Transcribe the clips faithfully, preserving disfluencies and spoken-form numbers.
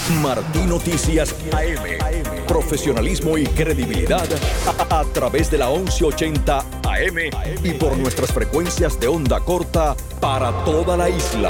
Martí Noticias A M. Profesionalismo y credibilidad a, a través de la once ochenta A M y por nuestras frecuencias de onda corta para toda la isla.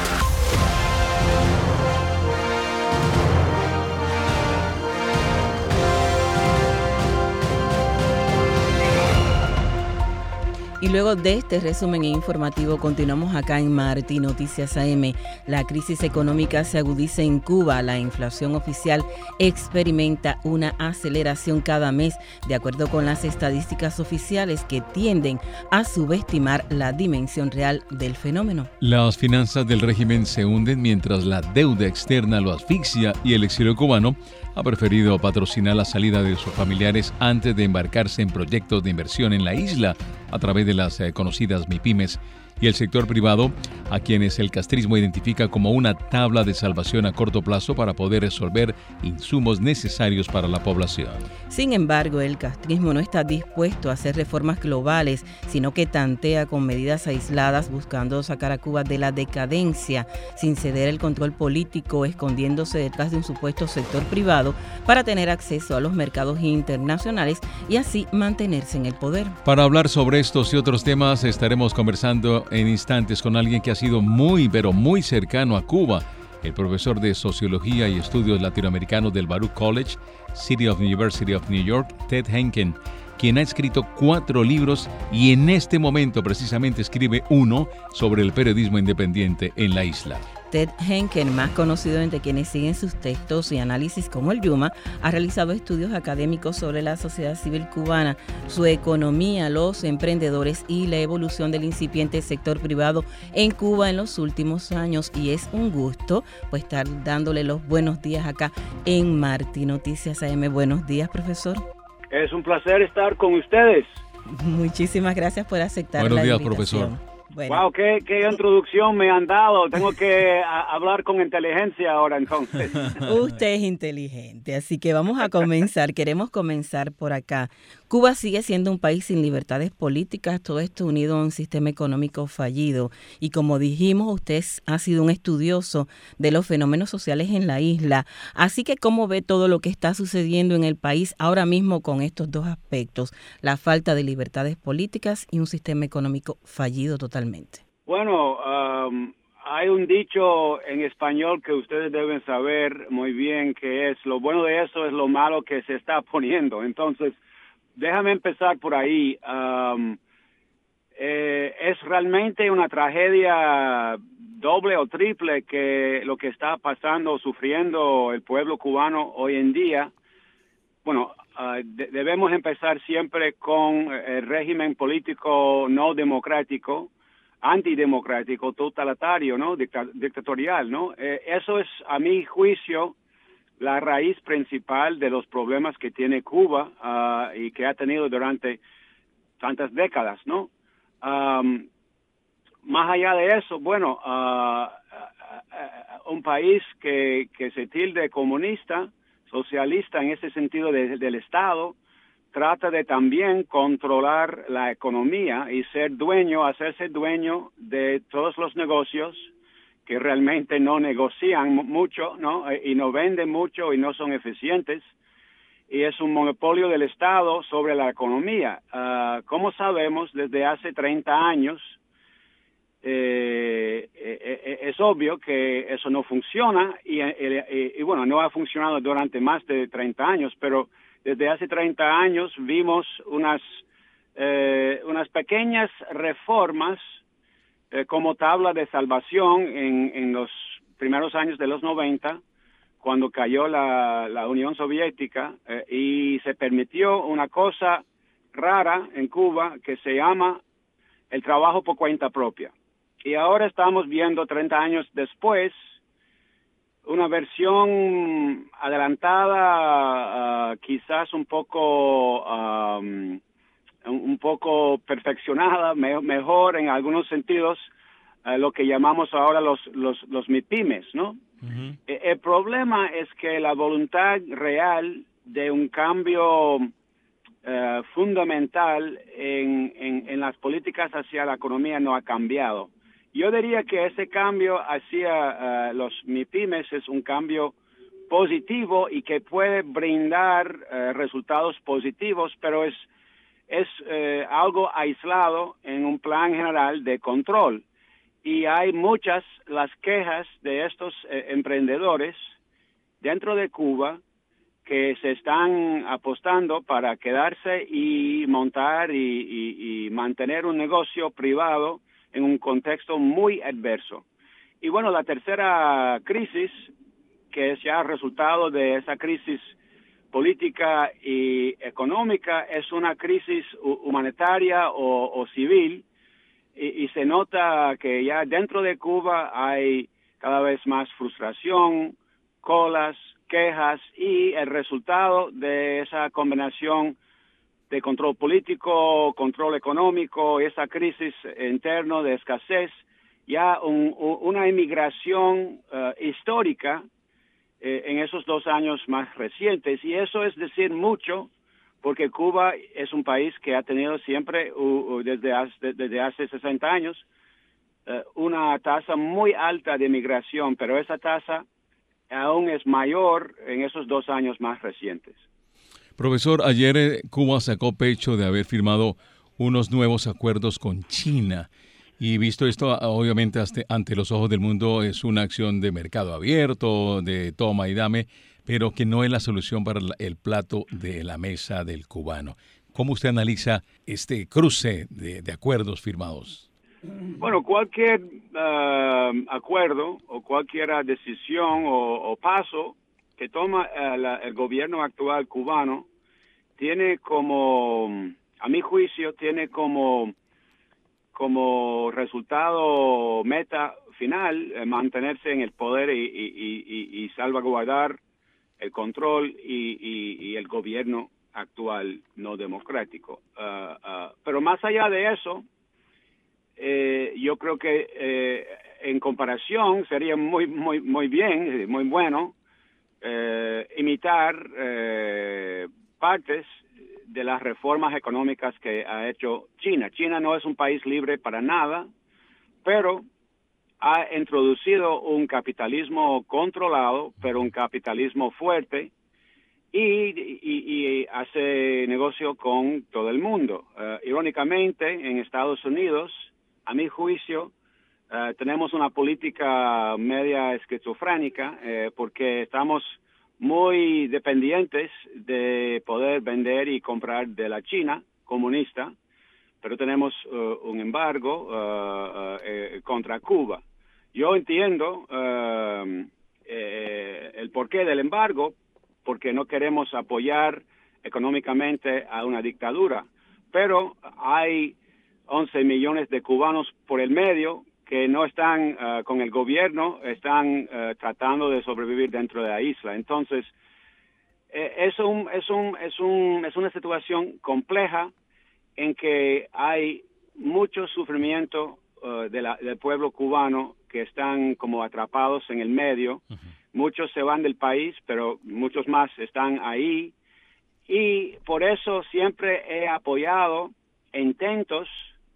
Y luego de este resumen informativo, continuamos acá en Martí Noticias A M. La crisis económica se agudiza en Cuba. La inflación oficial experimenta una aceleración cada mes, de acuerdo con las estadísticas oficiales que tienden a subestimar la dimensión real del fenómeno. Las finanzas del régimen se hunden mientras la deuda externa lo asfixia y el exilio cubano ha preferido patrocinar la salida de sus familiares antes de embarcarse en proyectos de inversión en la isla a través de las eh, conocidas MIPYMES y el sector privado, a quienes el castrismo identifica como una tabla de salvación a corto plazo para poder resolver insumos necesarios para la población. Sin embargo, el castrismo no está dispuesto a hacer reformas globales, sino que tantea con medidas aisladas buscando sacar a Cuba de la decadencia, sin ceder el control político, escondiéndose detrás de un supuesto sector privado para tener acceso a los mercados internacionales y así mantenerse en el poder. Para hablar sobre estos y otros temas, estaremos conversando en instantes con alguien que ha sido muy, pero muy cercano a Cuba, el profesor de Sociología y Estudios Latinoamericanos del Baruch College, City of University of New York, Ted Henken, quien ha escrito cuatro libros y en este momento precisamente escribe uno sobre el periodismo independiente en la isla. Ted Henken, más conocido entre quienes siguen sus textos y análisis como el Yuma, ha realizado estudios académicos sobre la sociedad civil cubana, su economía, los emprendedores y la evolución del incipiente sector privado en Cuba en los últimos años. Y es un gusto pues estar dándole los buenos días acá en Martí Noticias A M. Buenos días, profesor. Es un placer estar con ustedes. Muchísimas gracias por aceptar Buenos la días, invitación. profesor. Bueno. Wow, qué, qué introducción me han dado. Tengo que a, hablar con inteligencia ahora entonces. Usted es inteligente, así que vamos a comenzar. Queremos comenzar por acá. Cuba sigue siendo un país sin libertades políticas, todo esto unido a un sistema económico fallido. Y como dijimos, usted ha sido un estudioso de los fenómenos sociales en la isla. Así que, ¿cómo ve todo lo que está sucediendo en el país ahora mismo con estos dos aspectos? La falta de libertades políticas y un sistema económico fallido totalmente. Bueno, um, hay un dicho en español que ustedes deben saber muy bien, que es: lo bueno de eso es lo malo que se está poniendo. Entonces, déjame empezar por ahí. Um, eh, es realmente una tragedia doble o triple que lo que está pasando, sufriendo el pueblo cubano hoy en día. Bueno, uh, de- debemos empezar siempre con el régimen político no democrático, antidemocrático, totalitario, ¿no? Dicta- dictatorial, ¿no? Eh, eso es, a mi juicio, la raíz principal de los problemas que tiene Cuba uh, y que ha tenido durante tantas décadas, ¿no? Um, más allá de eso, bueno, uh, uh, uh, un país que, que se tilde comunista, socialista en ese sentido de, del Estado, trata de también controlar la economía y ser dueño, hacerse dueño de todos los negocios que realmente no negocian mucho, ¿no? Y no venden mucho y no son eficientes. Y es un monopolio del Estado sobre la economía. Uh, como sabemos, desde hace treinta años, eh, eh, es obvio que eso no funciona y, y, y bueno, no ha funcionado durante más de treinta años, pero desde hace treinta años vimos unas, eh, unas pequeñas reformas eh, como tabla de salvación en, en los primeros años de los noventa, cuando cayó la, la Unión Soviética, eh, y se permitió una cosa rara en Cuba que se llama el trabajo por cuenta propia. Y ahora estamos viendo, treinta años después, una versión adelantada, uh, quizás un poco um, un poco perfeccionada, me, mejor en algunos sentidos, uh, lo que llamamos ahora los los los MIPYMES, ¿no? Uh-huh. E- el problema es que la voluntad real de un cambio uh, fundamental en, en, en las políticas hacia la economía no ha cambiado. Yo diría que ese cambio hacia uh, los MIPYMES es un cambio positivo y que puede brindar eh, resultados positivos, pero es, es eh, algo aislado en un plan general de control. Y hay muchas las quejas de estos eh, emprendedores dentro de Cuba que se están apostando para quedarse y montar y, y, y mantener un negocio privado en un contexto muy adverso. Y bueno, la tercera crisis, que es ya resultado de esa crisis política y económica, es una crisis humanitaria o, o civil, y, y se nota que ya dentro de Cuba hay cada vez más frustración, colas, quejas, y el resultado de esa combinación de control político, control económico, esa crisis interna de escasez, ya un, una inmigración uh, histórica eh, en esos dos años más recientes, y eso es decir mucho, porque Cuba es un país que ha tenido siempre, uh, uh, desde, hace, desde hace sesenta años, uh, una tasa muy alta de inmigración, pero esa tasa aún es mayor en esos dos años más recientes. Profesor, ayer eh, Cuba sacó pecho de haber firmado unos nuevos acuerdos con China. Y visto esto, obviamente, hasta, ante los ojos del mundo, es una acción de mercado abierto, de toma y dame, pero que no es la solución para el plato de la mesa del cubano. ¿Cómo usted analiza este cruce de, de acuerdos firmados? Bueno, cualquier uh, acuerdo o cualquier decisión o, o paso que toma uh, la, el gobierno actual cubano tiene como, a mi juicio, tiene como, como resultado meta final eh, mantenerse en el poder y, y, y, y salvaguardar el control y, y, y el gobierno actual no democrático. Uh, uh, pero más allá de eso, Eh, yo creo que eh, en comparación sería muy muy muy bien, muy bueno eh, imitar eh, partes de las reformas económicas que ha hecho China. China no es un país libre para nada, pero ha introducido un capitalismo controlado, pero un capitalismo fuerte, y, y, y hace negocio con todo el mundo. Uh, irónicamente, en Estados Unidos, a mi juicio, uh, tenemos una política media esquizofrénica eh, porque estamos muy dependientes de poder vender y comprar de la China comunista, pero tenemos uh, un embargo uh, uh, eh, contra Cuba. Yo entiendo uh, eh, el porqué del embargo, porque no queremos apoyar económicamente a una dictadura, pero hay once millones de cubanos por el medio que no están uh, con el gobierno, están uh, tratando de sobrevivir dentro de la isla. Entonces, eh, es, un, es, un, es, un, es una situación compleja en que hay mucho sufrimiento uh, de la, del pueblo cubano que están como atrapados en el medio. Uh-huh. Muchos se van del país, pero muchos más están ahí. Y por eso siempre he apoyado intentos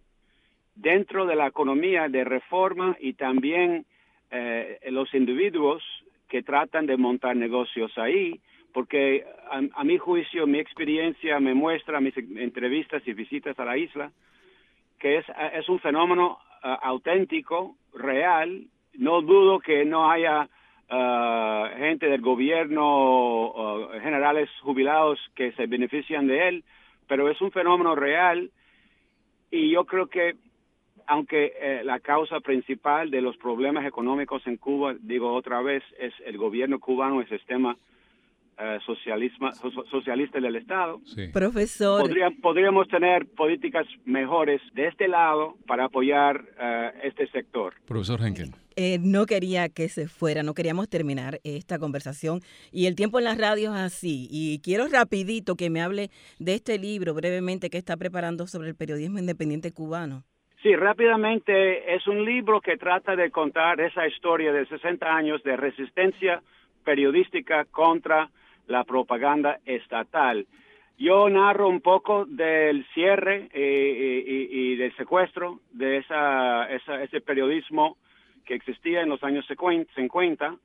dentro de la economía de reforma y también eh, los individuos que tratan de montar negocios ahí, porque a, a mi juicio, mi experiencia me muestra, mis entrevistas y visitas a la isla, que es, es un fenómeno uh, auténtico, real. No dudo que no haya uh, gente del gobierno, uh, generales jubilados que se benefician de él, pero es un fenómeno real, y yo creo que aunque eh, la causa principal de los problemas económicos en Cuba, digo otra vez, es el gobierno cubano, el sistema eh, socialismo, so, socialista del Estado. Sí. Profesor. Podría, podríamos tener políticas mejores de este lado para apoyar eh, este sector. Profesor Henkel. Eh, no quería que se fuera, no queríamos terminar esta conversación, y el tiempo en la radio es así, y quiero rapidito que me hable de este libro brevemente que está preparando sobre el periodismo independiente cubano. Sí, rápidamente, es un libro que trata de contar esa historia de sesenta años de resistencia periodística contra la propaganda estatal. Yo narro un poco del cierre eh, y, y del secuestro de esa, esa, ese periodismo que existía en los años cincuenta,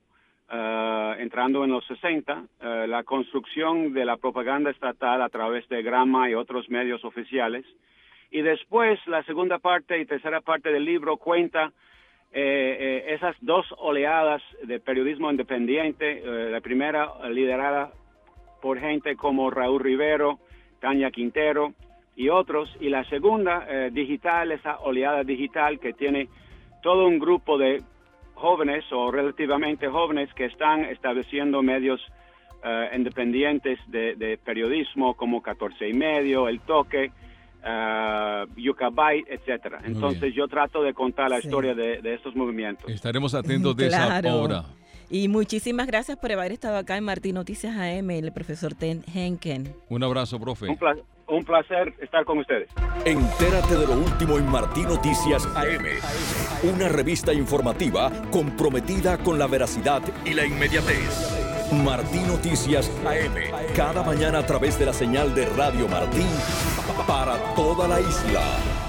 uh, entrando en los sesenta, uh, la construcción de la propaganda estatal a través de Gramma y otros medios oficiales. Y después, la segunda parte y tercera parte del libro cuenta eh, eh, esas dos oleadas de periodismo independiente. Eh, la primera liderada por gente como Raúl Rivero, Tania Quintero y otros. Y la segunda, eh, digital, esa oleada digital que tiene todo un grupo de jóvenes o relativamente jóvenes que están estableciendo medios uh, independientes de, de periodismo como catorce y medio, El Toque, Uh, Yucabay, etcétera. Entonces yo trato de contar la sí. historia de, de estos movimientos. Estaremos atentos de claro. esa obra. Y muchísimas gracias por haber estado acá en Martín Noticias A M, el profesor Ted Henken. Un abrazo, profe. Un, pla un placer estar con ustedes. Entérate de lo último en Martín Noticias A M, una revista informativa comprometida con la veracidad y la inmediatez. Martín Noticias A M, cada mañana a través de la señal de Radio Martín para toda la isla.